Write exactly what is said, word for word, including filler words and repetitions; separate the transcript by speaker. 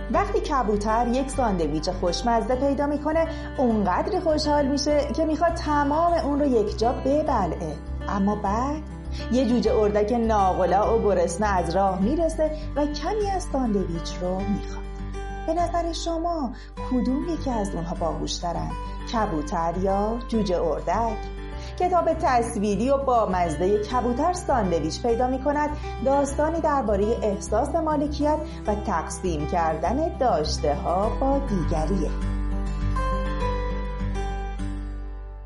Speaker 1: وقتی کبوتر یک ساندویچ خوشمزه پیدا میکنه اونقدر خوشحال میشه که میخواد تمام اون رو یک جا ببلعه. اما بعد یه جوجه اردک ناقلا و گرسنه از راه میرسه و کمی از ساندویچ رو میخواد. به نظر شما کدوم یکی از اونها باهوش‌ترن؟ کبوتر یا جوجه اردک؟ کتاب تصویری و با مزه کبوتر ساندویچ پیدا می‌کند داستانی درباره احساس مالکیت و تقسیم کردن داشته‌ها با دیگریه.